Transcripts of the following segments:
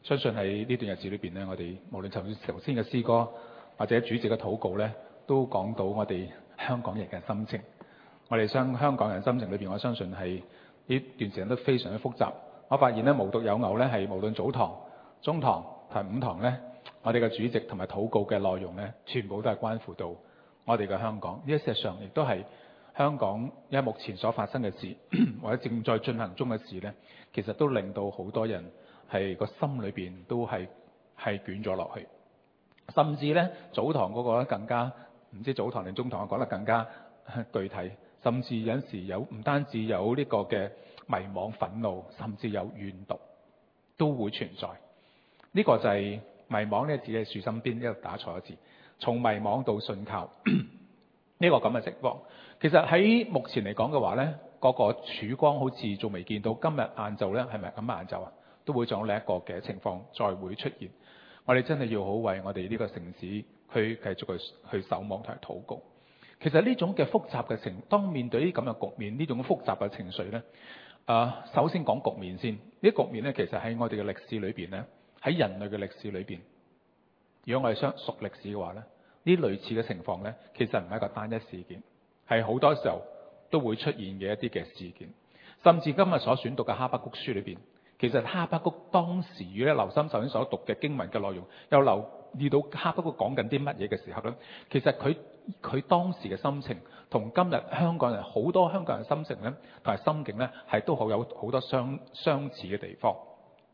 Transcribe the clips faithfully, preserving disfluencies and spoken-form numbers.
相信喺呢段日子裏邊咧，我哋無論頭先嘅詩歌或者主席嘅禱告咧，都講到我哋香港人嘅心情。我哋相香港人心情裏邊，我相信係呢段時間都非常之複雜。我發現咧，無獨有偶咧，係無論早堂、中堂同埋午堂咧，我哋嘅主席同埋禱告嘅內容咧，全部都係關乎到我哋嘅香港。呢一事實上亦都係香港因為目前所發生嘅事，或者正在進行中嘅事咧，其實都令到好多人係個心裏邊都係係捲咗落去，甚至咧早堂嗰個咧更加唔知早堂定中堂，我講得更加具體，甚至有陣時有唔單止有呢個嘅迷惘、憤怒，甚至有怨毒都會存在。呢、這個就係迷惘呢個字喺樹身邊一度打錯一字，從迷惘到信靠呢個咁嘅情況。其實喺目前嚟講嘅話咧，嗰、那個曙光好似仲未見到。今日晏晝咧係咪咁晏晝啊？都會仲有另一個嘅情況再會出現。我哋真係要好為我哋呢個城市去繼續去去守望同埋禱告。其實呢種嘅複雜嘅情，當面對呢咁嘅局面，呢種複雜嘅情緒咧，啊、呃，首先講局面先。呢個局面咧，其實喺我哋嘅歷史裏邊咧，喺人類嘅歷史裏邊，如果我哋相熟歷史嘅話咧，呢類似嘅情況咧，其實唔係一個單一事件，係好多時候都會出現嘅一啲嘅事件。甚至今日所選讀嘅哈巴谷書裏邊，其實哈巴谷當時如果留心頭先所讀嘅經文嘅內容，又留意到哈巴谷講緊啲乜嘢嘅時候咧，其實佢佢當時嘅心情同今日香港人好多香港人心情咧同埋心境咧係都好有好多相相似嘅地方。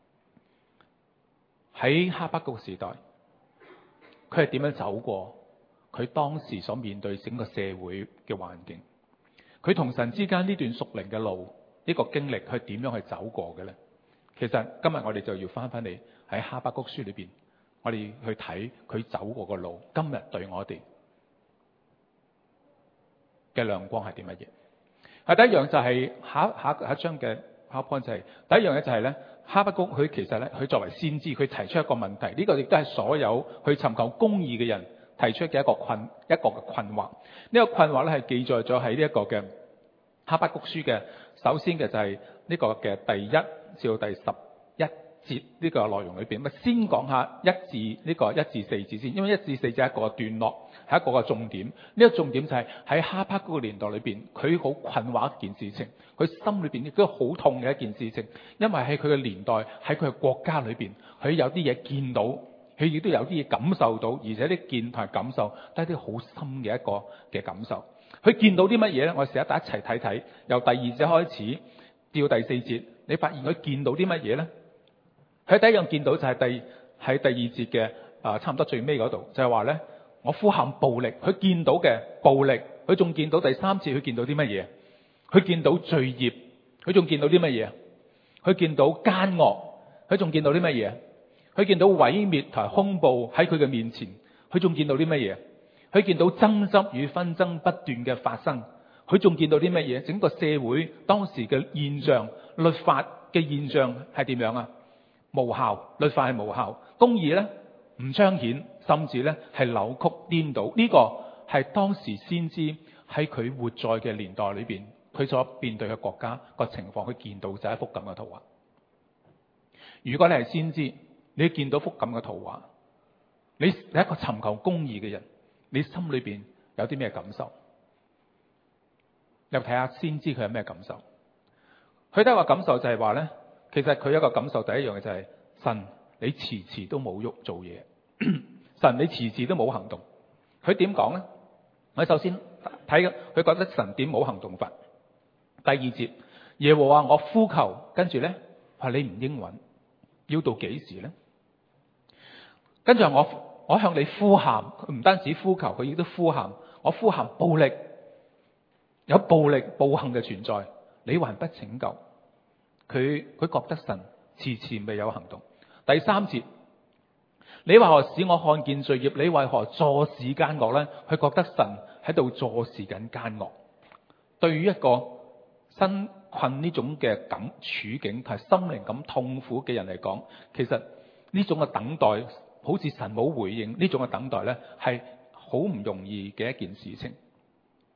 喺哈巴谷時代，佢係點樣走過佢當時所面對整個社會嘅環境？佢同神之間呢段屬靈嘅路，呢個經歷，佢點樣去走過嘅咧？其實今日我哋就要翻返嚟喺哈巴谷書裏邊，我哋去睇佢走過嘅路，今日對我哋嘅亮光係啲乜嘢？係第一樣就係下下下一章嘅 PowerPoint 就係第一樣嘢就係咧，哈巴谷佢其實咧佢作為先知，佢提出一個問題，呢個亦都係所有去尋求公義嘅人提出嘅一個困一個嘅困惑。呢個困惑咧係記載咗喺呢一個嘅哈巴谷書嘅，首先嘅就係呢個嘅第一至到第十一節呢個內容裏邊，咁先講下一至呢個一至四節先，因為一至四節係一個段落，係一個嘅重點。呢、這個重點就係喺哈巴谷嘅年代裏邊，佢好困惑一件事情，佢心裏邊亦都好痛嘅一件事情，因為喺佢嘅年代，喺佢嘅國家裏邊，佢有啲嘢見到，佢亦都有啲嘢感受到，而且啲見同埋感受都係啲好深嘅一個嘅感受。佢見到啲乜嘢咧？我哋成日大家一齊睇睇，由第二節開始至到第四節，你發現佢見到啲乜嘢咧？佢第一樣見到就係第喺第二節嘅啊、呃，差唔多最尾嗰度就係話咧，我呼喊暴力。佢見到嘅暴力，佢仲見到第三節，佢見到啲乜嘢？佢見到罪孽，佢仲見到啲乜嘢？佢見到奸惡，佢仲見到啲乜嘢？佢見到毀滅同埋恐怖喺佢嘅面前，佢仲見到啲乜嘢？佢見到爭執與紛爭不斷嘅發生，佢仲見到啲乜嘢？整個社會當時嘅現象、律法嘅現象係點樣啊？無效，律法係無效，公義咧唔彰顯，甚至咧係扭曲顛倒。呢、這個係當時先知喺佢活在嘅年代裏邊，佢所面對嘅國家個情況，佢見到就係一幅咁嘅圖畫。如果你係先知，你見到幅咁嘅圖畫，你係一個尋求公義嘅人，你心裏邊有啲咩感受？你睇下先知佢有咩感受？佢第一個感受就係話咧，其實佢有一個感受，第一樣嘅就係、是、神，你遲遲都冇喐做嘢，神你遲遲都冇行動。佢點講咧？我首先睇佢覺得神點冇行動法。第二節，耶和華我呼求，跟住咧話你唔應允，要到幾時咧？跟住我我向你呼喊，佢唔單止呼求，佢亦都呼喊，我呼喊暴力，有暴力暴行嘅存在，你還不拯救？佢佢覺得神遲遲未有行動。第三節，你為何使我看見罪孽？你為何坐視奸惡咧？佢覺得神喺度坐視緊奸惡。對於一個身困呢種嘅感處境同心靈咁痛苦嘅人嚟講，其實呢種嘅等待，好似神冇回應呢種嘅等待咧，係好唔容易嘅一件事情。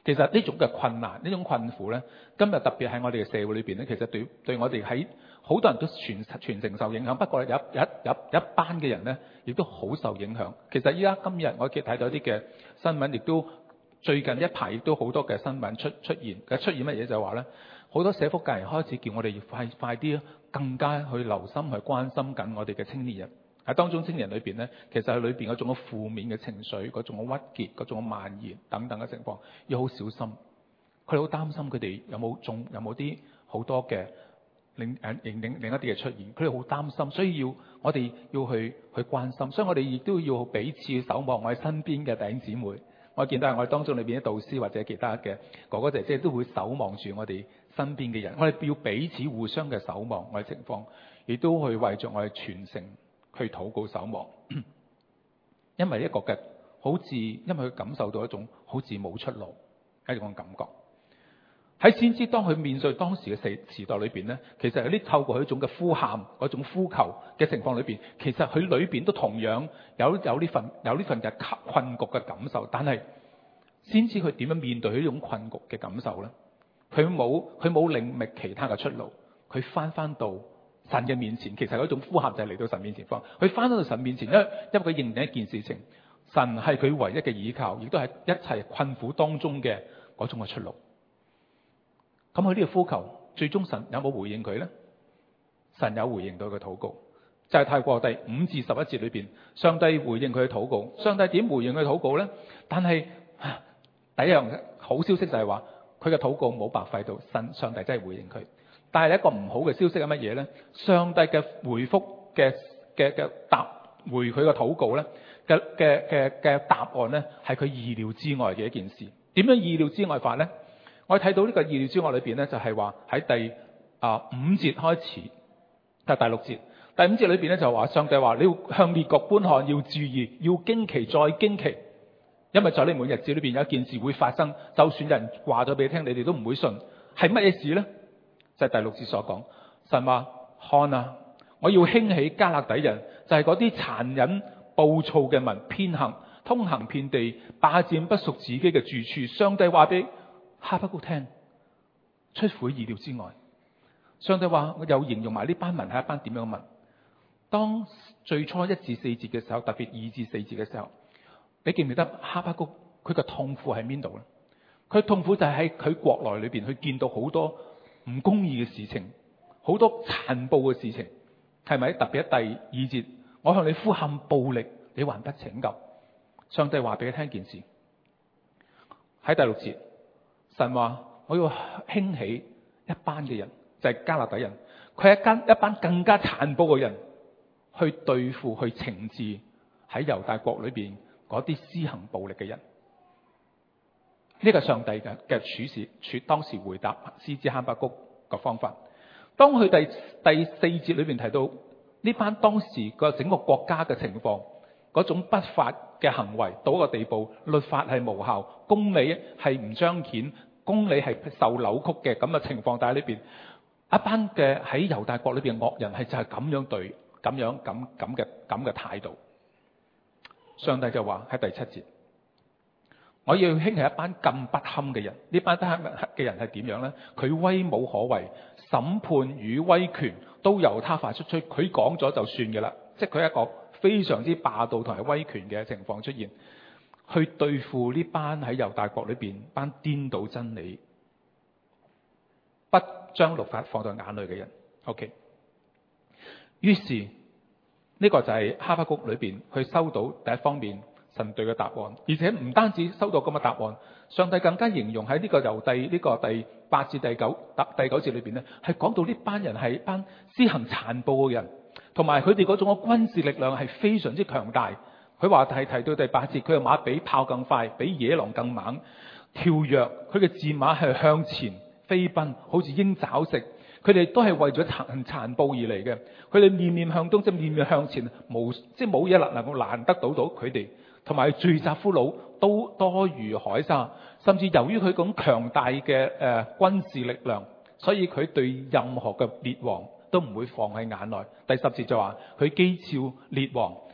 其實呢種嘅困難，呢種困苦咧，今日特別喺我哋嘅社會裏邊咧，其實對對我哋喺好多人都全全程受影響。不過有有有有一班嘅人咧，亦都好受影響。其實依家今日我見睇到啲嘅新聞，亦都最近一排亦都好多嘅新聞出出現。嘅出現乜嘢就係話咧，好多社福界人開始叫我哋要快快啲，更加去留心去關心緊我哋嘅青年人。喺當中青年人裏邊咧，其實喺裏邊嗰種嘅負面嘅情緒、嗰種嘅鬱結、嗰種嘅蔓延等等嘅情況，要好小心。佢哋好擔心佢哋有冇仲有冇啲好多嘅另誒另另另一啲嘅出現，佢哋好擔心，所以要我哋要去去關心。所以我哋亦都要彼此守望我哋身邊嘅弟兄姊妹。我見到係我哋當中裏邊啲導師或者其他嘅哥哥姐姐都會守望住我哋身邊嘅人。我哋要彼此互相嘅守望我哋情況，亦都去為著我哋全城去禱告守望，因為一個嘅好似，因為佢感受到一種好似冇出路一種感覺。喺先知當佢面對當時嘅時時代裏邊咧，其實有啲透過佢一種嘅呼喊、嗰種呼求嘅情況裏邊，其實佢裏邊都同樣有有呢份有呢份嘅困局嘅感受。但係先知佢點樣面對佢呢種困局嘅感受咧？佢冇佢冇另覓其他嘅出路，佢翻翻到神嘅面前。其實嗰種呼喊就係嚟到神面前方，佢翻到神面前，因為因為佢認定一件事情，神係佢唯一嘅依靠，亦都係一切困苦當中嘅嗰種嘅出路。咁佢呢個呼求，最終神有冇回應佢呢？神有回應到佢嘅禱告，就係、是、太過第五至十一節裏邊，上帝回應佢嘅禱告。上帝點回應佢嘅禱告呢？但係第一樣好消息就係話，佢嘅禱告冇白費到，神上帝真係回應佢。但係一個唔好嘅消息係乜嘢呢？上帝嘅回覆嘅嘅嘅答回佢嘅禱告咧嘅嘅嘅嘅答案呢，係佢意料之外嘅一件事。點樣意料之外法呢？我哋睇到呢個意料之外裏邊咧，就係話喺第啊五節開始，就係第六節。第五節裏邊咧就話上帝話你要向列國觀看，要注意，要驚奇再驚奇，因為在你們日子裏邊有一件事會發生，就算人話咗俾你聽，你哋都唔會信。係乜嘢事呢？就係第六節所講，神話看啊，我要興起迦勒底人，就係嗰啲殘忍暴躁嘅民，偏行通行遍地，霸佔不屬自己嘅住處。上帝話俾哈巴谷聽，出乎意料之外。上帝話我又形容埋呢班民係一班點樣嘅民。當最初一至四節嘅時候，特別二至四節嘅時候，你記唔記得哈巴谷佢嘅痛苦喺邊度咧？佢痛苦就係喺佢國內裏邊，佢見到好多唔公義嘅事情，好多殘暴嘅事情，係咪？特別喺第二節，我向你呼喊暴力，你還不拯救。上帝話俾佢聽件事，喺第六節。神話我要興起一班嘅人，就係迦勒底人，佢係一間一班更加殘暴嘅人，去對付去懲治喺猶大國裏邊嗰啲施行暴力嘅人。呢個上帝嘅嘅處事處當時回答先知哈巴谷嘅方法。當佢第第四節裏邊提到呢班當時個整個國家嘅情況，嗰種不法嘅行為到一個地步，律法係無效，公理係唔彰顯，公理係受扭曲嘅咁嘅情況。但係呢邊一班嘅喺猶大國裏邊惡人係就係咁樣對，咁樣咁咁嘅咁嘅態度。上帝就話喺第七節，我要興起一班咁不堪嘅人。呢班不堪嘅人係點樣呢？佢威武可為，審判與威權都由他發出，出佢講咗就算嘅啦。即係佢一個非常之霸道同埋威權嘅情況出現，去對付呢班喺猶大國裏邊班顛倒真理、不將律法放在眼裏嘅人。OK， 於是呢、這個就係哈巴谷裏邊去收到第一方面神對嘅答案，而且唔單止收到咁嘅答案，上帝更加形容喺呢個由第呢、這個第八至第九第九節裏邊咧，係講到呢班人係班施行殘暴嘅人。同埋佢哋嗰種嘅軍事力量係非常之強大。佢話係提到第八節，佢嘅馬比炮更快，比野狼更猛，跳躍。佢嘅戰馬係向前飛奔，好似鷹爪食。佢哋都係為咗殘殘暴而嚟嘅。佢哋面面向東，即係面面向前，無即係冇嘢能能夠難得到到佢哋。同埋聚集俘虜都多如海沙，甚至由於佢咁強大嘅誒、呃、軍事力量，所以佢對任何嘅列王都唔會放喺眼內。第十節就話佢譏誚列王，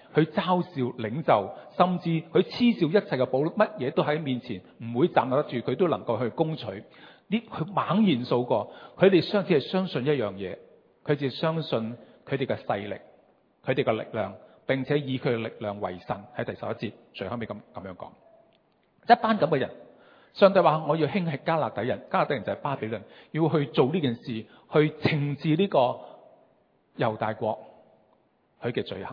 去嘲笑領袖，甚至佢嗤笑一切嘅暴力，乜嘢都喺面前唔會站立得住，佢都能夠去攻取。呢佢猛然數過，佢哋相只係相信一樣嘢，佢哋相信佢哋嘅勢力，佢哋嘅力量，並且以佢嘅力量為神。喺第十一節最後尾咁咁樣講，一班咁嘅人，上帝話我要興起迦勒底人，迦勒底人就係巴比倫，要去做呢件事，去懲治呢個猶大國佢嘅罪行。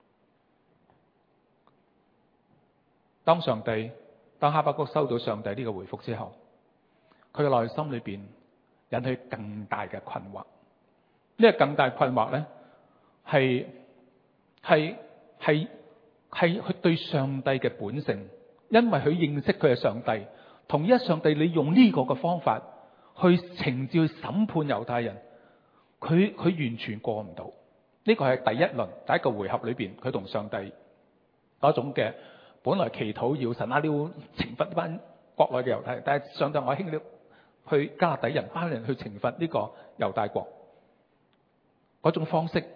當上帝當哈巴谷收到上帝呢個回覆之後，佢嘅內心裏邊引起更大嘅困惑。呢個更大困惑咧，係係係係佢對上帝嘅本性，因為佢認識佢係上帝。同一上帝，你用呢個嘅方法去懲治、去審判猶太人，佢佢完全過唔到。呢個係第一輪第一個回合裏邊，佢同上帝嗰種嘅本來祈禱要神啊，你要懲罰呢班國內嘅猶太人，但係上帝我興了去迦勒底人班人去懲罰呢個猶大國嗰種方式，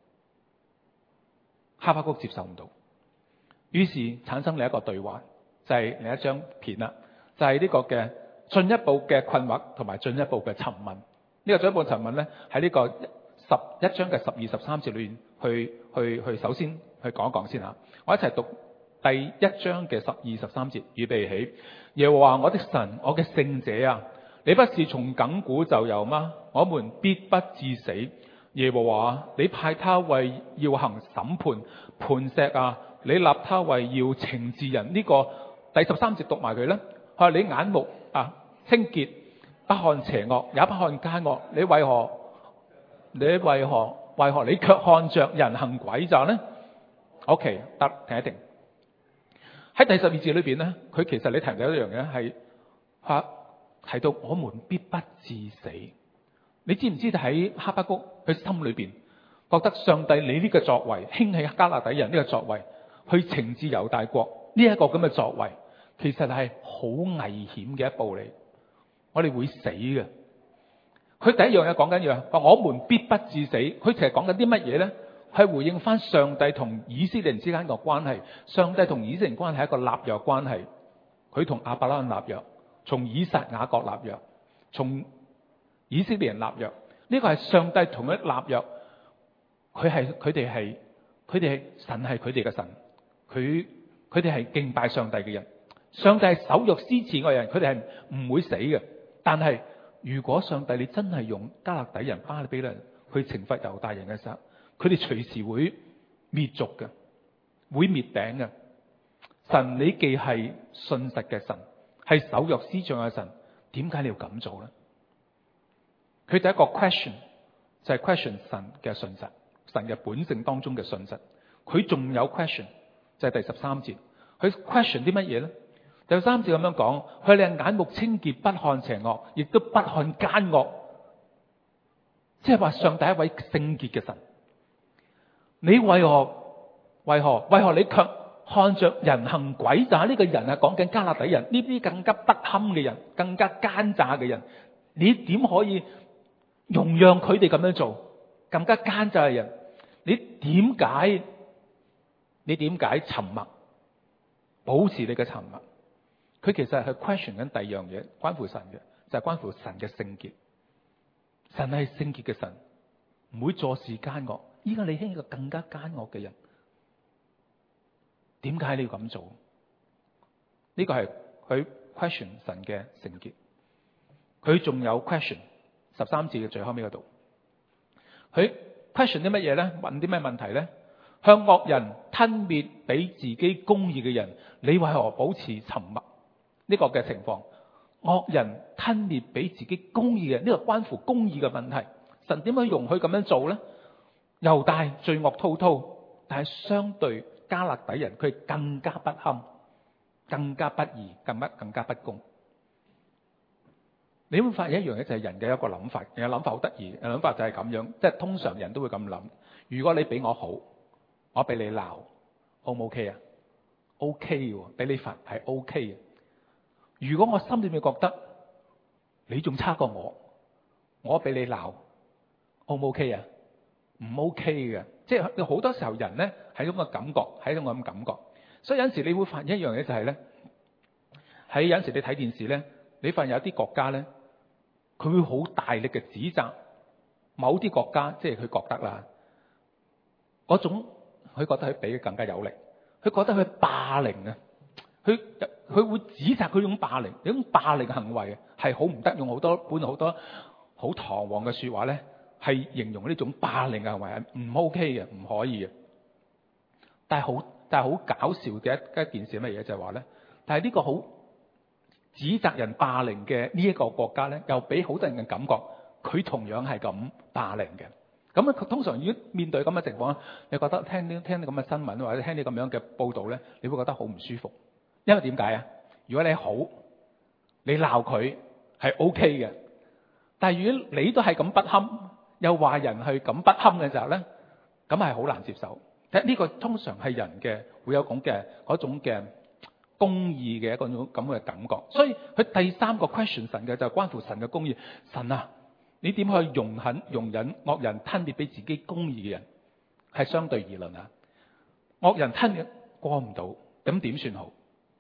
哈巴谷接受唔到，於是產生另一個對話，就係、是、另一張片啦。就係呢個嘅進一步嘅困惑同埋進一步嘅尋問。呢、這個進一步尋問咧，喺呢個十一章嘅十二十三節裏面去去去首先去講一講先吓。我一齊讀第一章嘅十二十三節，預備起。耶和華我的神，我嘅聖者啊，你不是從亙古就有嗎？我們必不致死。耶和華，你派他為要行審判。磐石啊，你立他為要懲治人。呢、這個第十三節讀埋佢啦。佢話你眼目啊清潔，不看邪惡，也不看奸惡。你為何？你為何？為何你卻看着人行詭詐呢 ？OK， 得停一停。喺第十二節裏邊咧，佢其實你提到一樣嘢係吓提到我們必不致死。你知唔知道喺哈巴谷佢心裏邊覺得上帝你呢個作為興起迦勒底人呢個作為去懲治猶大國呢一個咁嘅作為，其實係好危險嘅一步嚟，我哋會死嘅。佢第一樣嘢講緊嘢，話我們必不致死。佢其實講緊啲乜嘢咧？係回應翻上帝同以色列人之間個關係。上帝同以色列人關係係一個立約關係。佢同亞伯拉罕立約，從以撒雅各立約，從以色列人立約。呢個係上帝同佢立約。佢係佢哋係佢哋係神係佢哋嘅神。佢佢哋係敬拜上帝嘅人。上帝係守約施慈愛嘅人，佢哋係唔會死嘅。但係如果上帝你真係用迦勒底人、巴比倫人去懲罰猶大人嘅時候，佢哋隨時會滅族嘅，會滅頂嘅。神你既係信實嘅神，係守約施慈愛嘅神，點解你要咁做咧？佢第一個 question 就係 question 神嘅信實，神嘅本性當中嘅信實。佢仲有 question 就係第十三節，佢 question 啲乜嘢咧？第三節咁樣講，佢哋眼目清潔，不看邪惡，亦都不看奸惡，即係話上帝一位聖潔嘅神。你為何為何為何你卻看着人行詭詐？呢個人係講緊迦勒底人，呢啲更加不堪嘅人，更加奸詐嘅人，你點可以容讓佢哋咁樣做？更加奸詐嘅人，你點解你點解沉默？保持你嘅沉默。佢其實係 question 緊第二樣嘢，關乎神嘅，就係、是、關乎神嘅聖潔。神係聖潔嘅神，唔會坐視奸惡。依家你興一個更加奸惡嘅人，點解你要咁做？呢、這個係佢 question 神嘅聖潔。佢仲有 question 十三節嘅最後尾嗰度，佢 question 啲乜嘢咧？問啲咩問題咧？向惡人吞滅比自己公義嘅人，你為何保持沉默？呢個嘅情況，惡人吞滅比自己公義嘅人，呢個關乎公義嘅問題。神點樣容許咁樣做咧？猶大罪惡滔滔，但係相對迦勒底人，佢更加不堪，更加不義，更加更加不公。你會發現一樣嘢，就係人嘅一個諗法，人嘅諗法好得意，人諗法就係咁樣，即係通常人都會咁諗。如果你俾我好，我俾你鬧 ，O 唔 OK 啊 ？OK 嘅，俾你罰係 OK 嘅。如果我心裏面覺得你仲差過我，我俾你鬧 ，O 唔 OK 啊？唔 OK 嘅， 即係好多時候人咧係一種嘅感覺，係一種咁嘅感覺。所以有陣時你會發現一樣嘢就係咧，喺有陣時你睇電視咧，你發現有啲國家咧，佢會好大力嘅指責某啲國家，即係佢覺得啦，嗰種佢覺得佢比佢更加有力，佢覺得佢霸凌啊，佢佢會指責佢種霸凌，呢種霸凌嘅行為係好唔得，用好多本好多好堂皇嘅說話咧，係形容呢種霸凌嘅行為係唔 OK 嘅，唔可以嘅。但係好但係好搞笑嘅一一件事係乜嘢？就係話咧，但係呢個好指責人霸凌嘅呢一個國家咧，又俾好多人嘅感覺，佢同樣係咁霸凌嘅。咁啊，通常如果面對咁嘅情況，你覺得聽啲聽啲咁嘅新聞或者聽啲咁樣嘅報導咧，你會覺得好唔舒服。因為點解啊？如果你好，你鬧佢係 OK 嘅，但係如果你都係咁不堪，又話人係咁不堪嘅時候咧，咁係好難接受。睇呢個通常係人嘅會有咁嘅嗰種嘅公義嘅一個咁嘅感覺。所以佢第三個 question 神嘅就係關乎神嘅公義。神啊，你點可以容忍容忍惡人吞滅俾自己公義嘅人？係相對而論啊，惡人吞滅過唔到，咁點算好？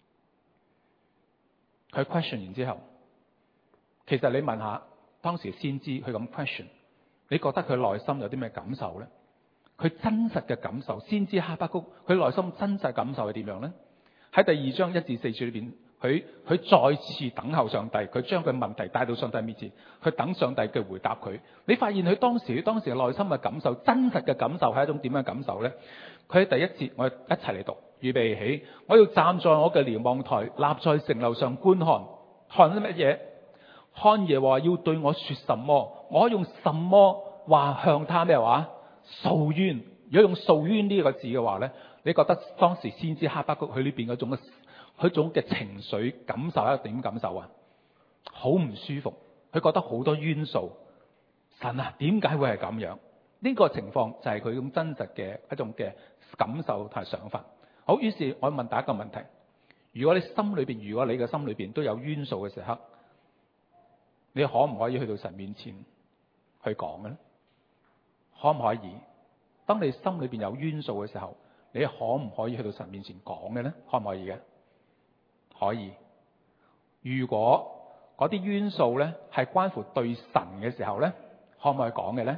佢 question 完之後，其實你問下當時先知佢咁 question， 你覺得佢內心有啲咩感受咧？佢真實嘅感受，先知哈巴谷佢內心真實感受係點樣咧？喺第二章一至四節裏邊，佢佢再次等候上帝，佢將佢問題帶到上帝面前，去等上帝嘅回答佢。你發現佢當時當時嘅內心嘅感受，真實嘅感受係一種點樣嘅感受咧？佢喺第一節，我哋一齊嚟讀。預備起，我要站在我嘅瞭望台，立在城樓上觀看，看啲乜嘢？看耶和華要對我說什麼？我用什麼話向他咩話訴冤？如果用訴冤呢個字嘅話咧，你覺得當時先知哈巴谷佢呢邊嗰種嘅佢種嘅情緒感受係點感受啊？好唔舒服，佢覺得好多冤訴。神啊，點解會係咁樣？呢個情況就係佢咁真實嘅一種嘅感受同埋想法。好，於是我問大家一個問題：如果你心裏邊，如果你嘅心裏邊都有冤訴嘅時刻，你可唔可以去到神面前去講嘅咧？可唔可以？當你心裏邊有冤訴嘅時候，你可唔可以去到神面前講嘅咧？可唔可以嘅？可以。如果嗰啲冤訴咧係關乎對神嘅時候咧，可唔可以講嘅咧？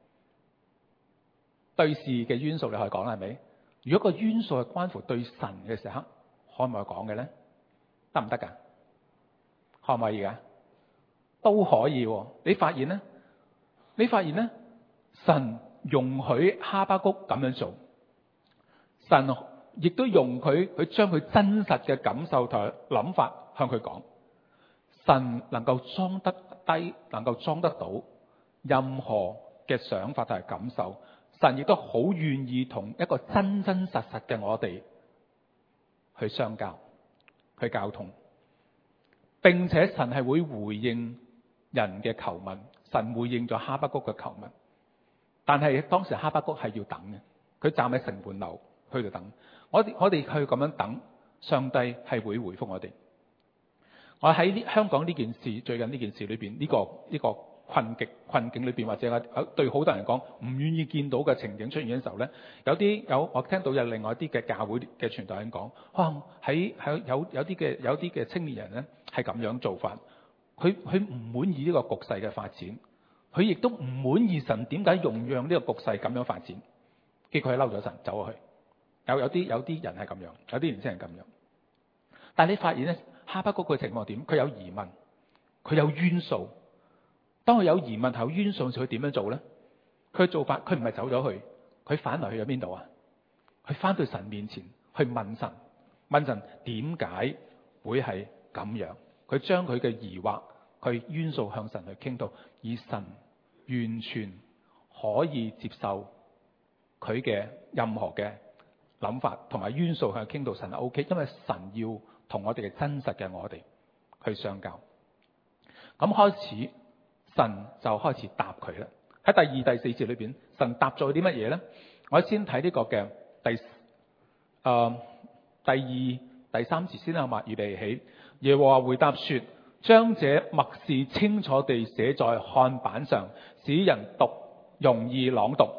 對事嘅冤訴你可以講啦，係咪？如果個冤訴係關乎對神嘅時刻，可唔可以講嘅咧？得唔得噶？可唔可以噶？都可以。你發現咧？你發現咧？神容許哈巴谷咁樣做，神亦都容許佢將佢真實嘅感受同諗法向佢講。神能夠裝得低，能夠裝得到任何嘅想法同埋感受。神亦都好願意同一個真真實實嘅我哋去相交，去交通，並且神係會回應人嘅求問。神回應咗哈巴谷嘅求問，但係當時哈巴谷係要等嘅，佢站喺城門樓去度等。我哋我哋去咁樣等，上帝係會回覆我哋。我喺香港呢件事，最近呢件事裏邊，呢個呢個困極困境裏邊，或者對好多人講唔願意見到嘅情景出現嘅時候咧，有啲有我聽到有另外一啲嘅教會嘅傳道人講，哇喺喺有有啲嘅有啲嘅青年人咧係咁樣做法，佢佢唔滿意呢個局勢嘅發展，佢亦都唔滿意神點解容讓呢個局勢咁樣發展，結果佢嬲咗神走咗去。有有啲有啲人係咁樣，有啲年輕人咁樣。但係你發現咧，哈巴谷嘅情況點？佢有疑問，佢有冤訴。當佢有疑問、有冤訴時，佢點樣做咧？佢做法，佢唔係走咗去，佢反來去咗邊度啊？佢翻到神面前去問神，問神點解會係咁樣？佢將佢嘅疑惑、佢冤訴向神去傾到，而神完全可以接受佢嘅任何嘅諗法，同埋冤訴向佢傾到，神係 O K， 因為神要同我哋嘅真實嘅我哋去相交。咁開始。神就開始答佢啦。喺第二、第四節裏邊，神答咗啲乜嘢咧？我先睇呢個嘅第誒、呃、第二、第三節先啦，好嘛？預備起。耶和華回答說：將這默示清楚地寫在看板上，使人讀容易朗讀。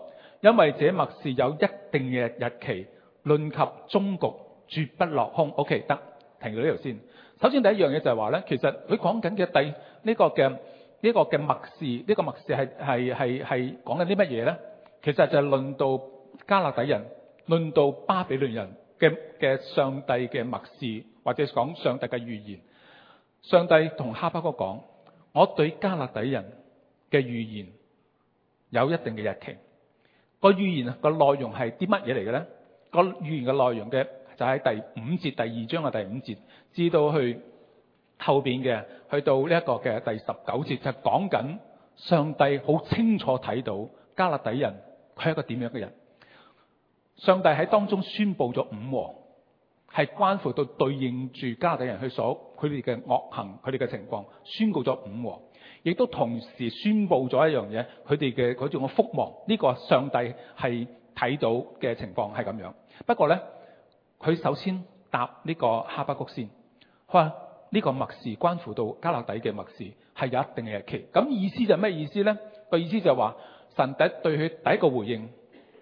因為這默示有一定嘅日期，論及終局，絕不落空。OK， 得，停到呢度先。首先第一樣嘢就係話咧，其實佢講緊嘅第呢個嘅呢、這個嘅默示，呢、這個默示係係係係講緊啲乜嘢咧？其實就係論到加勒底人，論到巴比倫人嘅嘅上帝嘅默示，或者講上帝嘅預言。上帝同哈巴谷講：我對加勒底人嘅預言有一定嘅日期。個預言個內容係啲乜嘢嚟嘅咧？個預言嘅內容嘅就喺第五節，第二章嘅第五節，至到去後邊嘅，去到呢一個嘅第十九節，就講緊上帝好清楚睇到加勒底人佢係一個點樣嘅人。上帝喺當中宣布咗五禍，係關乎到對應住加勒底人去所佢哋嘅惡行，佢哋嘅情況，宣告咗五禍。亦都同時宣布咗一樣嘢，佢哋嘅嗰種嘅覆亡，呢、這個上帝係睇到嘅情況係咁樣。不過咧，佢首先答呢個哈巴谷先，佢話呢個默示關乎到加勒底嘅默示係有一定嘅日期。咁意思就係咩意思咧？個意思就係話神第對佢第一個回應，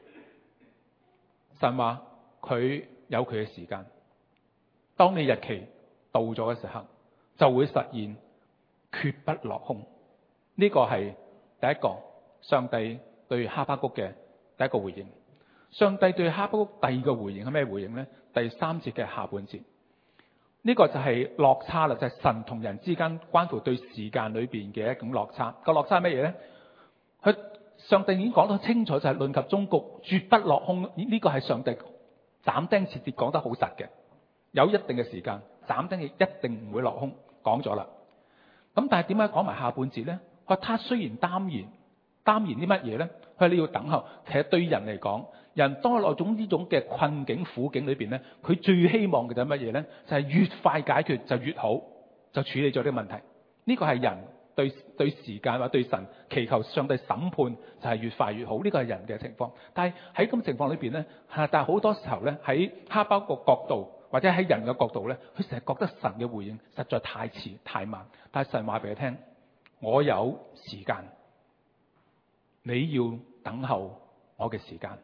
神話佢有佢嘅時間。當你日期到咗嘅時候，就會實現，絕不落空。呢、這個係第一個上帝對哈巴谷嘅第一個回應。上帝對哈巴谷第二個回應係咩回應呢？第三節嘅下半節，呢、這個就係落差啦，就係、是、神同人之間關乎對時間裏邊嘅一種落差。個落差係乜嘢呢？佢上帝已經講得清楚，就係、是、論及終局，絕不落空。呢、這個係上帝斬釘截鐵講得好實嘅，有一定嘅時間，斬釘亦一定唔會落空，講咗啦。咁但係點解講埋下半節咧？佢話他雖然耽延，耽延啲乜嘢咧？佢話你要等候。其實對人嚟講，人當落種呢種嘅困境苦境裏邊咧，佢最希望嘅就係乜嘢咧？就係、是、越快解決就越好，就處理咗啲問題。呢、這個係人對對時間或者對神祈求上帝審判就係越快越好。呢、這個係人嘅情況。但係喺咁情況裏邊咧，但係好多時候咧，喺哈巴谷角度，或者喺人嘅角度咧，佢成日覺得神嘅回應實在太遲太慢。但係神話俾佢聽，我有時間，你要等候我嘅時間。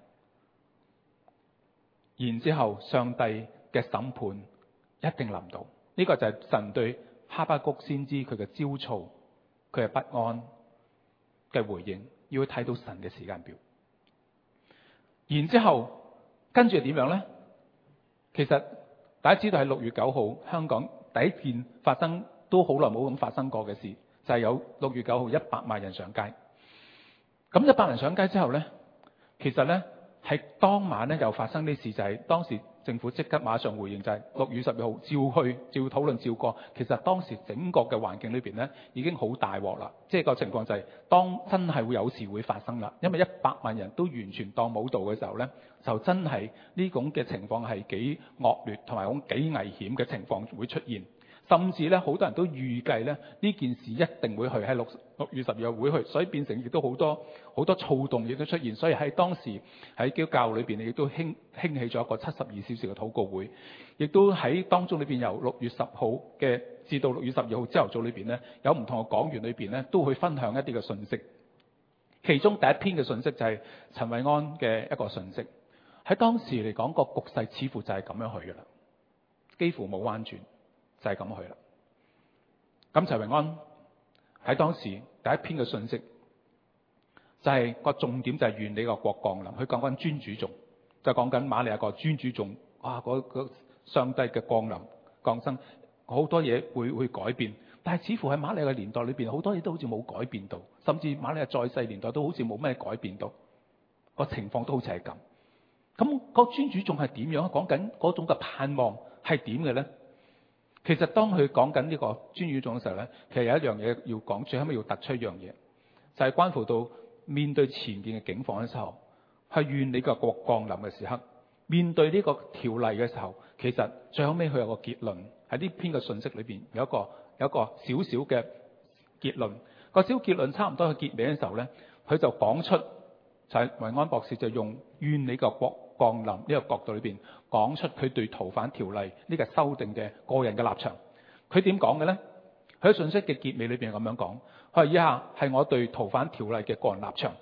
然之後上帝嘅審判一定臨到。呢、這個就係神對哈巴谷先知佢嘅焦躁、佢嘅不安嘅回應，要睇到神嘅時間表。然之後跟住點樣咧？其實大家知道喺六月九號香港第一件發生都好耐冇咁發生過嘅事，就係、是、有六月九號一百萬人上街。咁一百人上街之後咧，其實咧係當晚咧又發生啲事，就係、是、當時政府即刻馬上回應，就係六月十二號照去照討論照過。其實當時整個嘅環境裏邊咧已經好大鑊啦，即係個情況就係、是、當真係會有事會發生啦，因為一百萬人都完全當冇到嘅時候咧，就真係呢種嘅情況係幾惡劣同埋好幾危險嘅情況會出現。甚至咧，好多人都預計咧呢件事一定會去喺六六月十二號會去，所以變成亦都好多好多躁動亦都出現。所以喺當時喺基督教裏邊亦都興興起咗一個七十二小時嘅禱告會，亦都喺當中裏邊由六月十號嘅至到六月十二號朝頭早裏邊咧，有唔同嘅講員裏邊咧都會分享一啲嘅信息。其中第一篇嘅信息就係陳慧安嘅一個信息。喺當時嚟講，個局勢似乎就係咁樣去嘅啦，幾乎冇彎轉。就係咁去啦。咁陳榮安喺當時第一篇嘅信息，就係、是、個重點就係願你個國降臨。佢講緊尊主頌，就講緊瑪利亞個尊主頌。哇！嗰個上帝嘅降臨降生，好多嘢會會改變。但係似乎喺瑪利亞嘅年代裏邊，好多嘢都好似冇改變到，甚至瑪利亞在世年代都好似冇咩改變到。個情況都好似係咁。咁、那個尊主頌係點樣？講緊嗰種嘅盼望係點嘅咧？其實當佢講緊呢個尊主頌嘅時候咧，其實有一樣嘢要講，最後尾要突出一樣嘢，就係、是、關乎到面對前邊嘅境況嘅時候，係願你個國降臨嘅時刻。面對呢個條例嘅時候，其實最後尾佢有個結論喺呢篇嘅信息裏邊有一個有一個小小嘅結論。個小結論差唔多去結尾嘅時候咧，佢就講出就係維安博士就用願你個國降臨呢個角度裏邊講出佢對逃犯條例呢個修訂嘅個人嘅立場。佢點講嘅咧？佢喺信息嘅結尾裏邊咁樣講，佢話以下係我對逃犯條例嘅個人立場。佢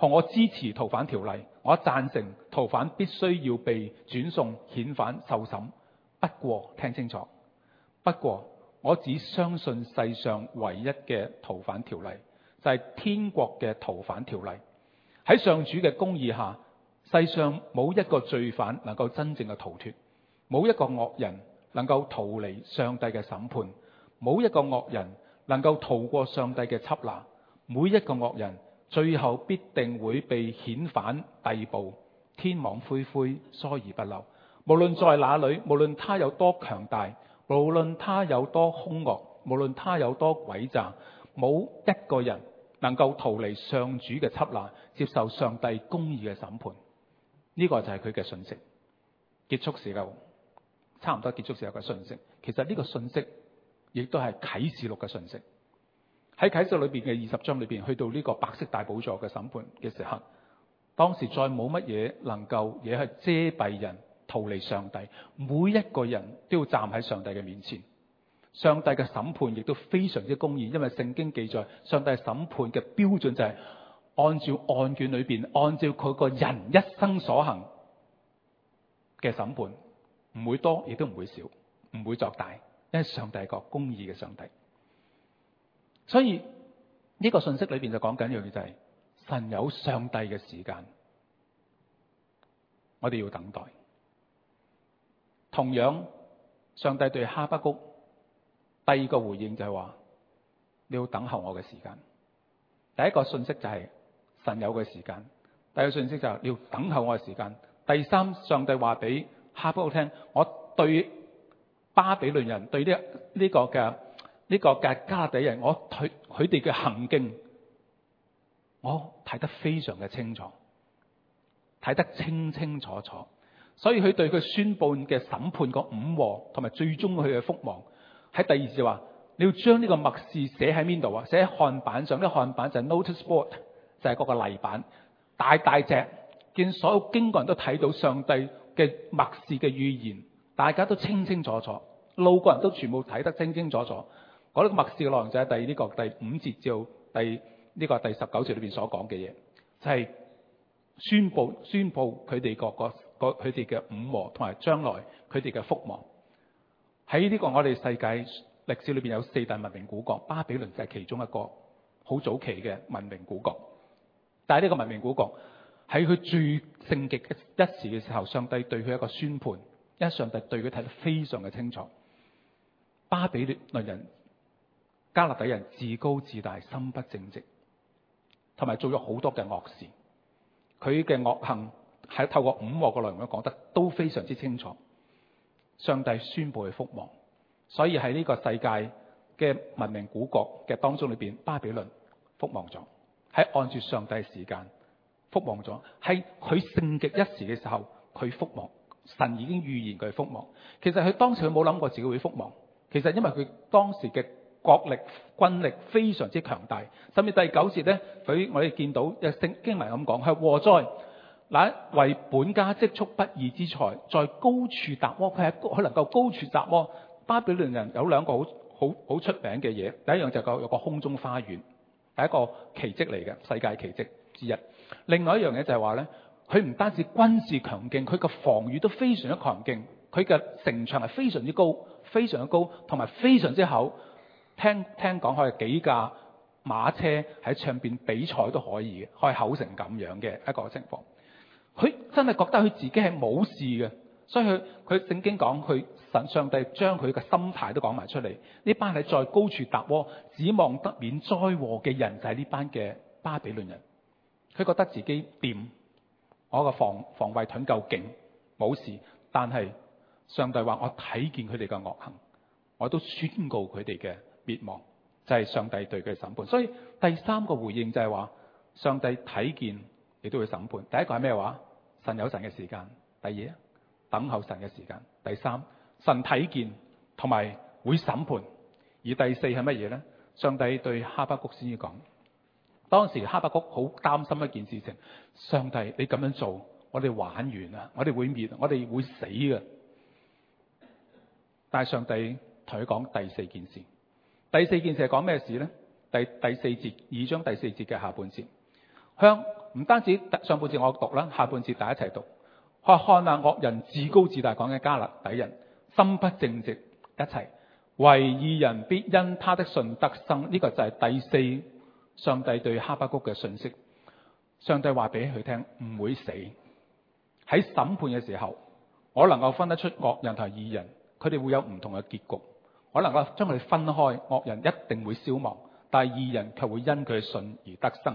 同我支持逃犯條例，我贊成逃犯必須要被轉送遣返受審。不過聽清楚，不過我只相信世上唯一嘅逃犯條例就係天國嘅逃犯條例。喺上主嘅公義下，世上冇一個罪犯能夠真正嘅逃脫，冇一個惡人能夠逃離上帝嘅審判，冇一個惡人能夠逃過上帝嘅緝拿。每一個惡人最後必定會被遣返逮捕，天網恢恢，疏而不漏。無論在哪裏，無論他有多強大，無論他有多兇惡，無論他有多詭詐，冇一個人能夠逃離上主嘅緝拿，接受上帝公義嘅審判。呢、這個就係佢嘅信息。結束時候，差唔多結束時候嘅信息。其實呢個信息亦都係啟示錄嘅信息。喺啟示錄裏邊嘅二十章裏邊，去到呢個白色大寶座嘅審判嘅時刻，當時再冇乜嘢能夠嘢去遮蔽人逃離上帝。每一個人都要站喺上帝嘅面前。上帝嘅審判亦都非常之公義，因為聖經記載上帝審判嘅標準就係按照案卷裏邊，按照佢個人一生所行嘅審判，唔會多亦都唔會少，唔會作大，因為上帝係個公義嘅上帝。所以呢個信息裏邊就講緊一樣嘢，就係神有上帝嘅時間，我哋要等待。同樣，上帝對哈巴谷第二個回應就係話，你要等候我嘅時間。第一個信息就係神有嘅時間，第二個信息就係你要等候我嘅時間。第三，上帝話俾哈巴谷聽，我對巴比倫人，對呢呢個嘅呢個嘅迦勒底人，我佢佢哋嘅行徑，我睇得非常嘅清楚，睇得清清楚楚。所以佢對佢宣布嘅審判個五禍，同埋最終佢嘅覆亡，喺第二節話，你要將呢個默示寫喺邊度啊？寫喺看板上。呢個看板就係 notice board，就係嗰個泥板，大大隻，見所有經過人都睇到上帝嘅默示嘅預言，大家都清清楚楚，路過人都全部睇得清清楚楚。嗰啲默示嘅內容就係第呢個第五節至到第呢個第十九節裏邊所講嘅嘢，就係宣布宣布佢哋個個佢哋嘅五禍，同埋將來佢哋嘅覆亡。喺呢個我哋世界歷史裏邊有四大文明古國，巴比倫就係其中一個好早期嘅文明古國。但係呢個文明古國喺佢最盛極一時嘅時候，上帝對佢一個宣判，因為上帝對佢睇得非常嘅清楚。巴比倫人、迦勒底人自高自大，心不正直，同埋做咗好多嘅惡事。佢嘅惡行係透過五禍嘅內容咧講得都非常之清楚。上帝宣布佢覆亡，所以喺呢個世界嘅文明古國嘅當中裏邊，巴比倫覆亡咗，係按住上帝時間覆亡咗，係佢盛極一時嘅時候佢覆亡。神已經預言佢覆亡。其實佢當時佢冇諗過自己會覆亡，其實因為佢當時嘅國力軍力非常之強大，甚至第九節咧，佢我哋見到嘅聖經文咁講，係禍哉，乃為本家積蓄不義之財，在高處搭窩。佢係佢能夠高處搭窩。巴比倫人有兩個好好好出名嘅嘢，第一樣就係個有個空中花園，係一個奇蹟嚟嘅，世界奇蹟之一。另外一樣嘢就係話咧，佢唔單止軍事強勁，佢個防禦都非常之強勁，佢嘅城牆係非常之高，非常之高，同埋非常之厚。聽聽講可以幾架馬車喺上邊比賽都可以嘅，可以厚成咁樣嘅一個情況。佢真係覺得佢自己係冇事嘅，所以佢佢聖經講佢神上帝將佢嘅心態都講埋出嚟。呢班係在高處搭窩，指望得免災禍嘅人就係呢班嘅巴比倫人。佢覺得自己掂，我個防防衛盾夠勁，冇事。但係上帝話我睇見佢哋嘅惡行，我都宣告佢哋嘅滅亡，就係、是、上帝對佢嘅審判。所以第三個回應就係話，上帝睇見亦都會審判。第一個係咩話？神有神嘅時間。第二，等候神嘅時間。第三，神睇見同埋會審判。而第四係乜嘢咧？上帝對哈巴谷先至講，當時哈巴谷好擔心一件事情，上帝你咁樣做，我哋玩完啦，我哋會滅，我哋會死嘅。但係上帝同佢講第四件事。第四件事係講咩事咧？第第四節，二章第四節嘅下半節，向唔單止上半節我讀啦，下半節大家一齊讀。看啊，惡人自高自大，講嘅迦勒底人，心不正直，一齊為義人必因他的信得生。呢、這個就係第四上帝對哈巴谷嘅信息。上帝話俾佢聽唔會死，喺審判嘅時候，我能夠分得出惡人同義人，佢哋會有唔同嘅結局。我能夠將佢哋分開，惡人一定會消亡，但係義人卻會因佢嘅信而得生。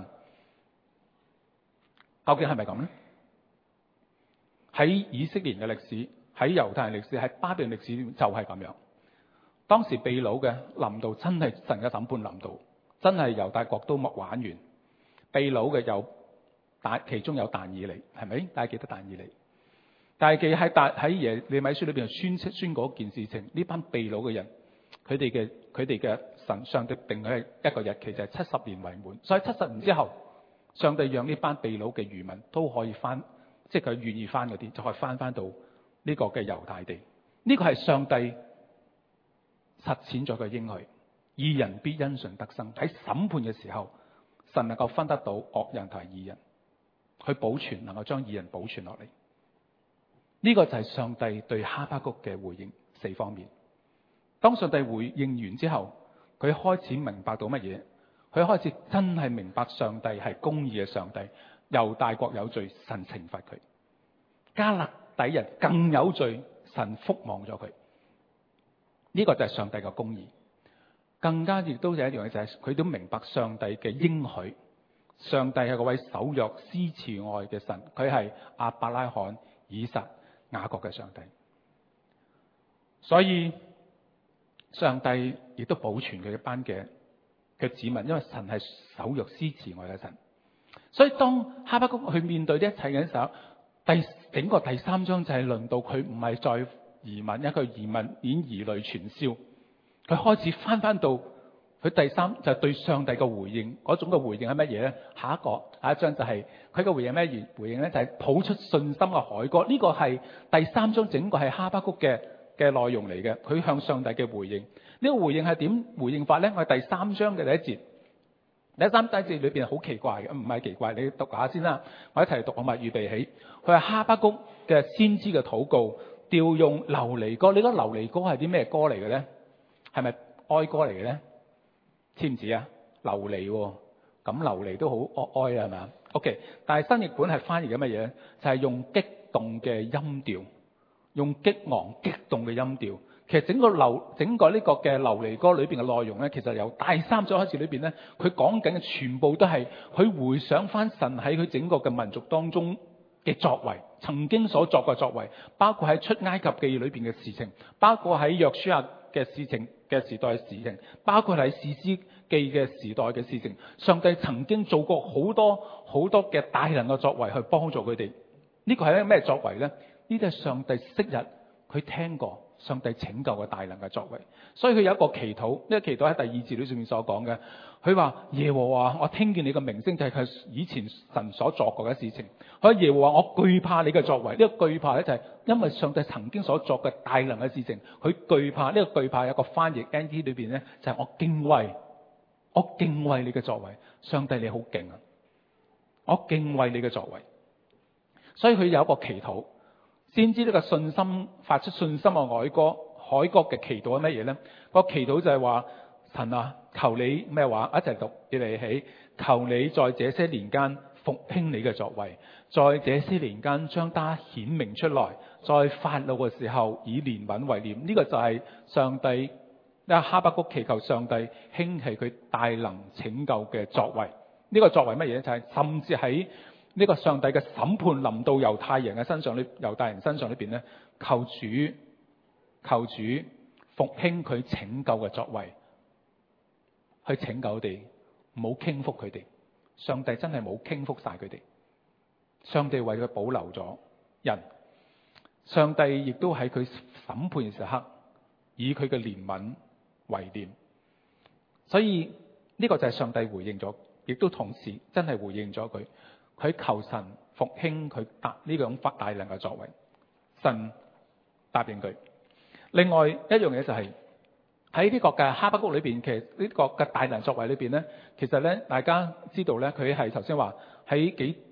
究竟係咪咁呢？喺以色列嘅歷史，喺猶太人歷史，喺巴比倫歷史就係咁樣。當時被擄嘅臨到，真係神嘅審判臨到，真係猶大國都冇玩完。被擄嘅有但其中有但以理，係咪？大家記得但以理？但係記喺但喺耶利米書裏邊宣宣嗰件事情，呢班被擄嘅人，佢哋嘅佢哋嘅神上帝定佢係一個日期，就係七十年為滿。所以七十年之後，上帝讓呢班被擄嘅餘民都可以翻。即係佢願意翻嗰啲，就可以翻翻到呢個嘅猶大地。呢、這個係上帝實踐咗嘅應許，義人必因信得生。喺審判嘅時候，神能夠分得到惡人同埋義人，去保存，能夠將義人保存落嚟。呢、這個就係上帝對哈巴谷嘅回應四方面。當上帝回應完之後，佢開始明白到乜嘢？佢開始真係明白上帝係公義嘅上帝。猶大國有罪，神懲罰佢；迦勒底人更有罪，神覆望咗佢。呢、這個就係上帝嘅公義。更加亦都有一樣嘢，就係佢都明白上帝嘅應許。上帝係嗰位守約施慈愛嘅神，佢係亞伯拉罕、以撒、雅各嘅上帝。所以上帝亦都保存佢一班嘅嘅子民，因為神係守約施慈愛嘅神。所以當哈巴谷去面對呢一切嘅時候，第整個第三章就係輪到佢唔係再移民，一個移民已經疑慮全消，佢開始翻翻到佢第三就係、是、對上帝嘅回應。嗰種嘅回應係乜嘢咧？下一個下一章就係佢嘅回應咩？回應咧就係譜出信心嘅凱歌。呢、這個係第三章整個係哈巴谷嘅嘅內容嚟嘅。佢向上帝嘅回應，呢、這個回應係點回應法咧？我係第三章嘅第一節。第三節裏邊好奇怪嘅，唔係奇怪，你讀下先啦。我一齊讀，我咪預備起。佢係哈巴谷嘅先知嘅禱告，調用流離歌。你覺得流離歌係啲咩歌嚟嘅咧？係咪哀歌嚟嘅咧？知唔知啊？流離喎，咁流離都好哀啊，係咪啊 ？OK， 但係新譯本係翻譯嘅乜嘢咧？就係、是、用激動嘅音調，用激昂激動嘅音調。其實整個流整個呢個嘅流離歌裏邊嘅內容咧，其實由第三章開始裏邊咧，佢講緊嘅全部都係佢回想翻神喺佢整個嘅民族當中嘅作為，曾經所作嘅作為，包括喺出埃及記裏邊嘅事情，包括喺約書亞嘅事情嘅時代嘅事情，包括喺士師記嘅時代嘅事情。上帝曾經做過好多好多嘅大能嘅作為去幫助佢哋。呢個係一個咩作為咧？呢啲係上帝昔日佢聽過。上帝拯救嘅大能嘅作為，所以佢有一個祈禱，呢個祈禱喺第二節裏上面所講嘅，佢話耶和華，我聽見你嘅名聲，就係佢以前神所作過嘅事情。佢話耶和華，我懼怕你嘅作為。呢個懼怕咧就係因為上帝曾經所作嘅大能嘅事情，佢懼怕。呢個懼怕有個翻譯 N T 裏邊咧就係我敬畏，我敬畏你嘅作為。上帝你好勁啊！我敬畏你嘅作為，所以佢有一個祈禱。先知呢個信心發出信心嘅凱歌，凱歌嘅祈禱係乜嘢咧？個祈禱就係話神啊，求你咩話？一齊讀，你嚟起，求你在這些年間復興你嘅作為，在這些年間將它顯明出來，在發怒嘅時候以憐憫為念。呢、這個就係上帝，阿哈巴谷祈求上帝興起佢大能拯救嘅作為。呢、這個作為乜嘢？就係、是、甚至喺呢個上帝嘅審判臨到猶太人嘅身上，呢猶大人身上呢邊咧，求主求主復興佢拯救嘅作為，去拯救佢哋，唔好傾覆佢哋。上帝真係冇傾覆晒佢哋，上帝為佢保留咗人，上帝亦都喺佢審判嘅時刻以佢嘅憐憫為念。所以呢個就係上帝回應咗，亦都同時真係回應咗佢。佢求神復興佢達呢種發大能嘅作為，神答應佢。另外一樣嘢就係喺呢個嘅哈巴谷裏邊，其實呢個嘅大能作為裏邊咧，其實咧大家知道咧，佢係頭先話喺幾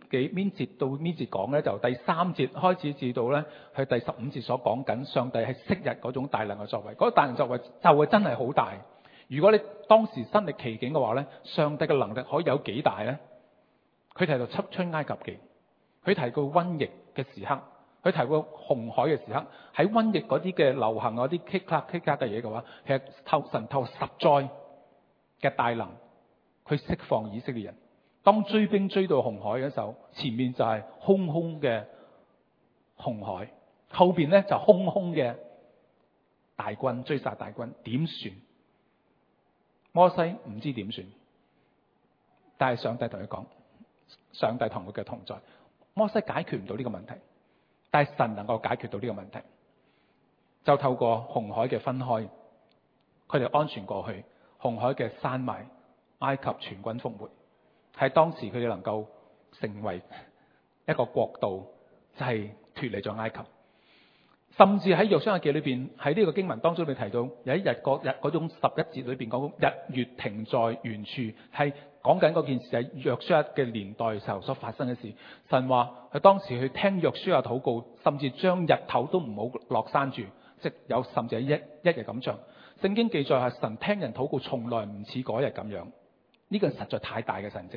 幾邊節到邊節講咧，就第三節開始至到咧係第十五節所講緊上帝係昔日嗰種大能嘅作為，嗰、那個大能作為就係真係好大。如果你當時身歷其境嘅話咧，上帝嘅能力可以有幾大咧？佢提到出出埃及記，佢提過瘟疫嘅時刻，佢提過紅海嘅時刻，喺瘟疫嗰啲嘅流行嗰啲棘卡棘卡嘅嘢嘅話，其實透神透十災嘅大能，去釋放以色列人。當追兵追到紅海嘅時候，前面就係空空嘅紅海，後邊咧就空空嘅大軍追殺大軍，點算？摩西唔知點算，但係上帝同佢講，上帝同佢嘅同在。摩西解決唔到呢個問題，但係神能夠解決到呢個問題，就透過紅海嘅分開，佢哋安全過去。紅海嘅閂埋，埃及全軍覆沒，係當時佢哋能夠成為一個國度，就係脫離咗埃及。甚至喺約書亞記裏邊，喺呢個經文當中，你提到有一日嗰日嗰種十一節裏邊講日月停在原處，係講緊嗰件事係約書亞嘅年代時候所發生嘅事。神話佢當時去聽約書亞禱告，甚至將日頭都唔好落山住，即有甚至係一一日咁長。聖經記載係神聽人禱告，從來唔似嗰日咁樣。呢、這個實在太大嘅神蹟，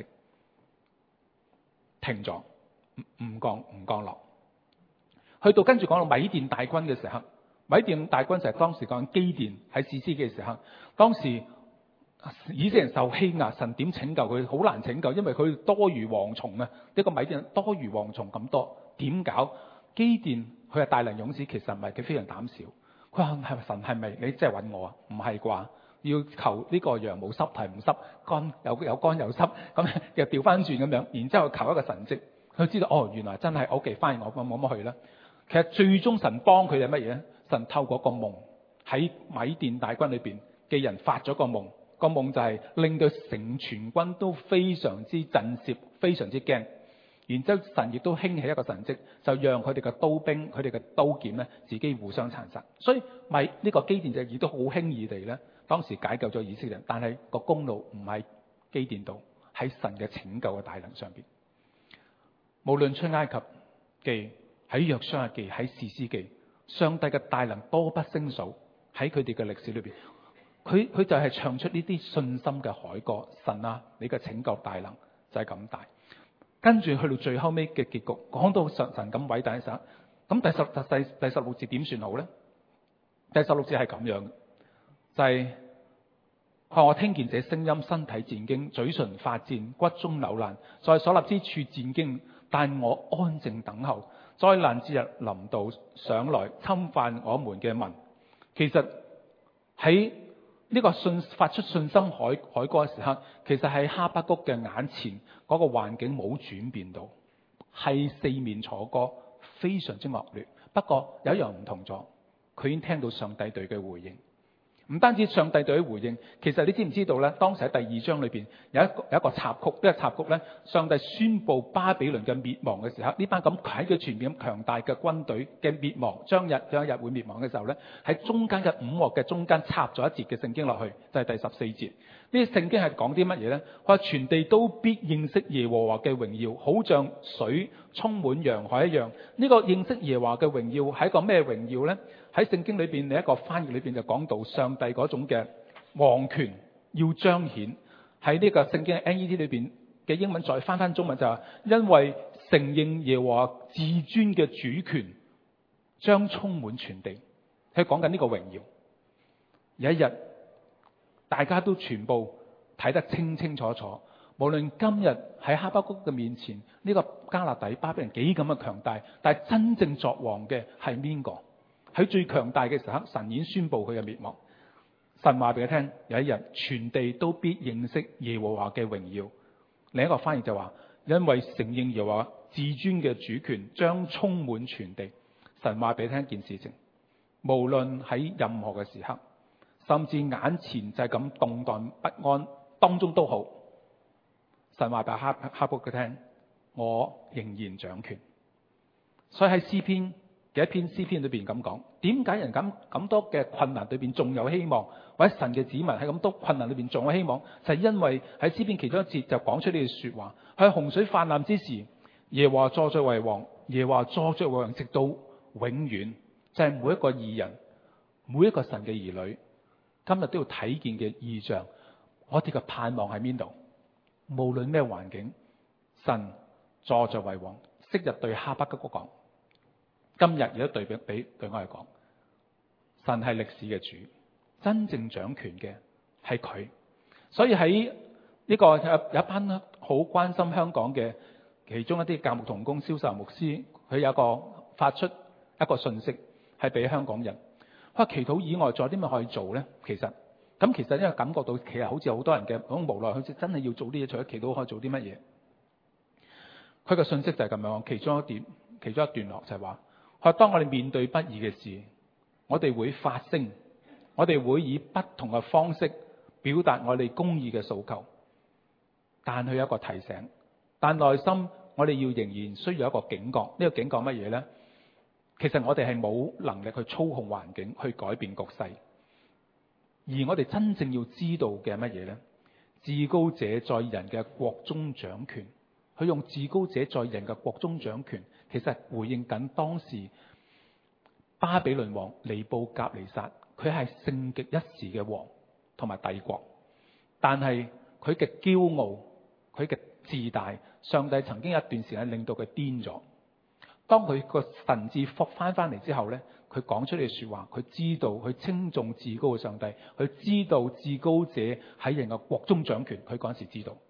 停咗，唔唔降唔降落。去到跟住講到米甸大軍嘅時候，米甸大軍就係當時講基甸喺士師嘅時候，當時以色列人受欺壓，神點拯救佢？好難拯救，因為佢多如蝗蟲啊！一個米甸多如蝗蟲咁多，點搞？基甸佢係大能勇士，其實唔係，佢非常膽小。佢話係咪神係咪你真係揾我啊？唔係啩？要求呢個羊冇濕係唔濕，乾有有乾有濕，咁又調翻轉咁樣，然之後求一個神蹟。佢知道哦，原來真係 OK，翻我我冇乜去啦。其實最終神幫佢係乜嘢咧？神透過個夢喺米甸大軍裏邊嘅人發咗個夢，個夢就係令到成全軍都非常之震懾，非常之驚。然之後神亦都興起一個神蹟，就讓佢哋嘅刀兵、佢哋嘅刀劍咧自己互相殘殺。所以米呢個基甸就亦都好輕易地咧，當時解救咗以色列人。但係個功勞唔係基甸度，喺神嘅拯救嘅大能上邊。無論出埃及記、喺約書亞記、喺士師記，上帝嘅大能多不勝數。喺佢哋嘅歷史裏邊，佢佢就係唱出呢啲信心嘅海歌。神啊，你嘅拯救大能就係咁大。跟住去到最後尾嘅結局，講到神神咁偉大嘅時候，咁第十第第十六節點算好咧？第十六節係咁樣，就係、是、看我聽見這聲音，身體戰驚，嘴唇發顫，骨中扭爛，在所立之處戰驚，但我安靜等候。災難之日臨到上來，侵犯我們嘅民。其實喺呢個信發出信心海海歌嘅時刻，其實喺哈巴谷嘅眼前嗰個環境冇轉變到，係四面楚歌，非常之惡劣。不過有一樣唔同咗，佢已經聽到上帝對佢回應。唔單止上帝對佢回應，其實你知唔知道咧？當時喺第二章裏邊有一個有一個插曲，呢個插曲咧，上帝宣布巴比倫嘅滅亡嘅時候，呢班咁喺佢全面咁強大嘅軍隊嘅滅亡，將日將一日會滅亡嘅時候咧，喺中間嘅五幕嘅中間插咗一節嘅聖經落去，就係第十四節。呢啲聖經係講啲乜嘢咧？佢話全地都必認識耶和華嘅榮耀，好像水充滿洋海一樣。呢個認識耶和華嘅榮耀係一個咩榮耀咧？喺聖經裏邊，另一個翻譯裏邊就講到上帝嗰種嘅王權要彰顯。喺呢個聖經 N E T 裏邊嘅英文再翻翻中文就係因為承認耶和華至尊嘅主權將充滿全地。佢講緊呢個榮耀。有一日大家都全部睇得清清楚楚，無論今日喺哈巴谷嘅面前呢個加勒底巴比倫幾咁嘅強大，但係真正作王嘅係邊個？喺最強大嘅時刻，神已經宣布佢嘅滅亡。神話俾佢聽，有一日全地都必認識耶和華嘅榮耀。另一個翻譯就話，因為承認耶和華至尊嘅主權將充滿全地。神話俾佢聽一件事情，無論喺任何嘅時刻，甚至眼前就係咁動盪不安當中都好，神話俾哈哈巴谷佢聽，我仍然掌權。所以喺詩篇嘅一篇詩篇裏邊咁講，點解人咁咁多嘅困難裏邊仲有希望，或者神嘅子民喺咁多困難裏邊仲有希望，就係因為喺詩篇其中一節就講出呢句說話，喺洪水泛濫之時， 耶和華坐著為王，耶和華坐著為王，直到永遠。就係、是、每一個義人，每一個神嘅兒女，今日都要睇見嘅異象。我哋嘅盼望喺邊度？無論咩環境，神坐著為王。昔日對哈巴谷講，今日亦都對比俾對我嚟講，神係歷史嘅主，真正掌權嘅係佢。所以喺呢個有有一班好關心香港嘅其中一啲教牧同工蕭受牧師，佢有一個發出一個訊息係俾香港人，佢話祈禱以外仲有啲咩可以做咧？其實咁其實因為感覺到其實好似好多人嘅好無奈，好似真係要做啲嘢，除咗祈禱可以做啲乜嘢？佢嘅訊息就係咁樣，其中一段其中一段落就係話，佢話當我哋面對不義嘅事，我哋會發聲，我哋會以不同嘅方式表達我哋公義嘅訴求。但佢有一個提醒，但內心我哋要仍然需要一個警覺。呢個警覺乜嘢呢？其實我哋係冇能力去操控環境，去改變局勢。而我哋真正要知道嘅係乜嘢呢？至高者在人嘅國中掌權。佢用至高者在人嘅國中掌權，其實係回應緊當時巴比倫王尼布甲尼撒，佢係盛極一時嘅王同埋帝國，但係佢嘅驕傲，佢嘅自大，上帝曾經有一段時間令到佢癲咗。當佢個神智復翻翻嚟之後咧，佢講出嚟說話，佢知道佢稱頌至高嘅上帝，佢知道至高者喺人嘅國中掌權，佢嗰陣時知道。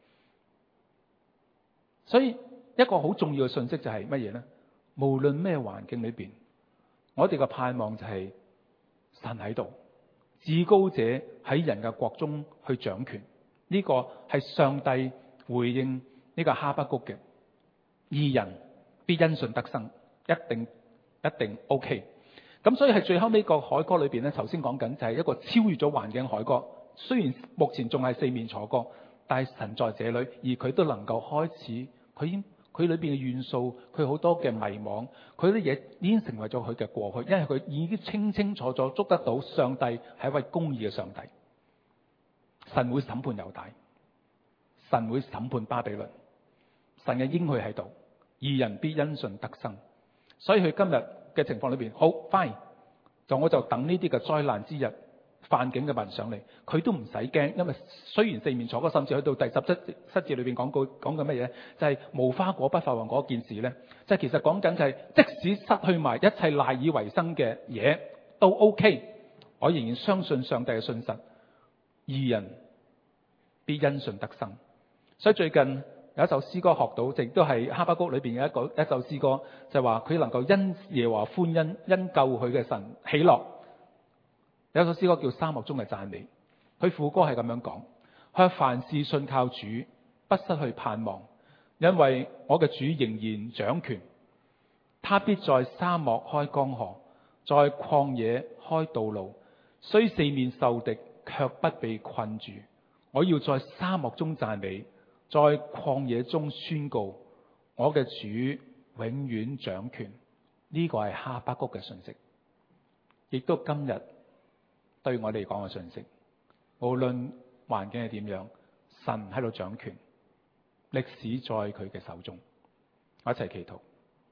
所以一個好重要嘅信息就係乜嘢呢？無論咩環境裏邊，我哋嘅盼望就係神喺度，至高者喺人嘅國中去掌權。呢、這個係上帝回應呢個哈巴谷嘅，義人必因信得生，一定一定 OK。咁所以係最後尾個海歌裏邊咧，頭先講緊就係一個超越咗環境海歌。雖然目前仲係四面楚歌，但係神在這裏，而佢都能夠開始。佢已經佢裏邊嘅元素，佢好多嘅迷惘，佢啲嘢已經成為咗佢嘅過去，因為佢已經清清楚楚捉得到上帝係一位公義嘅上帝。神會審判猶大，神會審判巴比倫，神嘅應許喺度，義人必因信得生。所以佢今日嘅情況裏邊，好 fine，就我就等呢啲嘅災難之日。犯境嘅民上嚟，佢都唔使驚，因為雖然四面楚歌，甚至去到第十七七節裏邊講過講緊乜嘢，就係、是、無花果不發旺嗰件事咧，即、就、係、是、其實講緊就係、是、即使失去埋一切賴以為生嘅嘢都 OK，我仍然相信上帝嘅信實，義人必因信得生。所以最近有一首詩歌學到，亦都係哈巴谷裏邊嘅一個一首詩歌，就係話佢能夠因耶和華歡欣，因救佢嘅神喜樂。有首詩歌叫《沙漠中嘅讚美》，佢副歌係咁樣講：佢話凡事信靠主，不失去盼望，因為我嘅主仍然掌權，他必在沙漠開江河，在曠野開道路，雖四面受敵，卻不被困住。我要在沙漠中讚美，在曠野中宣告，我嘅主永遠掌權。呢、這個係哈巴谷嘅信息，亦都今日對我哋講嘅信息，無論環境係點樣，神喺度掌權，歷史在佢嘅手中。我一齊祈禱。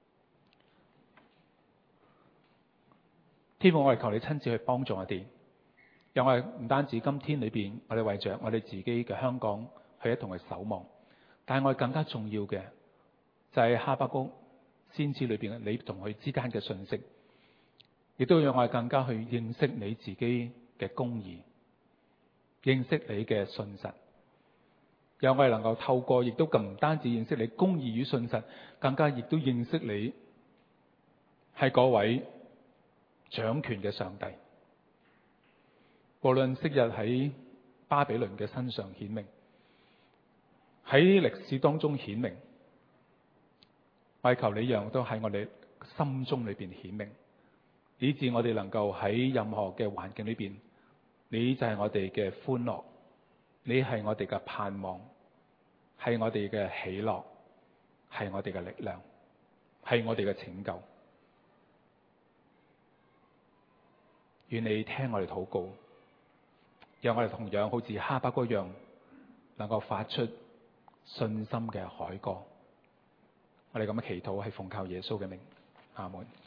天父，我哋求你親自去幫助我哋，讓我哋唔單止今天裏邊，我哋為着我哋自己嘅香港去一同去守望，但係我哋更加重要嘅就係哈巴谷先知裏邊你同佢之間嘅信息。亦都讓我哋更加去認識你自己嘅公義，認識你嘅信實，讓我哋能夠透過，亦都更唔單止認識你公義與信實，更加亦都認識你係嗰位掌權嘅上帝。無論昔日喺巴比倫嘅身上顯明，喺歷史當中顯明，我求你讓都喺我哋心中裏邊顯明。以致我哋能夠喺任何嘅環境裏邊，你就係我哋嘅歡樂，你係我哋嘅盼望，係我哋嘅喜樂，係我哋嘅力量，係我哋嘅拯救。願你聽我哋禱告，讓我哋同樣好似哈巴谷一樣，能夠發出信心嘅海歌。 我哋咁嘅祈禱係奉靠耶穌嘅名，阿門。